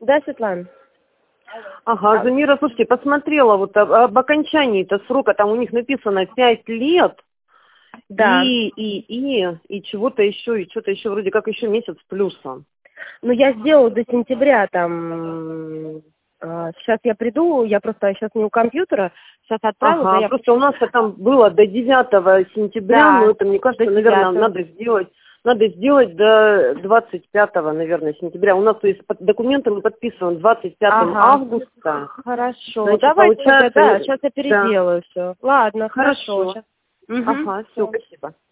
Да, Светлана. Ага, Замира, слушайте, посмотрела вот об окончании-то срока, там у них написано 5 лет. Да. И чего-то еще, и что-то еще вроде как еще месяц плюсом. Ну, я сделала до сентября там. Сейчас я приду, я просто сейчас не у компьютера, сейчас отправила. Ага, просто у нас там было до 9 сентября, Да, но это, мне кажется, наверное, надо сделать до 25, наверное, сентября. У нас, то есть, документы мы подписываем 25 августа. Хорошо. Значит, Давайте тогда, получается, да, сейчас я переделаю все. Ладно, хорошо. Хорошо. Ага, все, спасибо.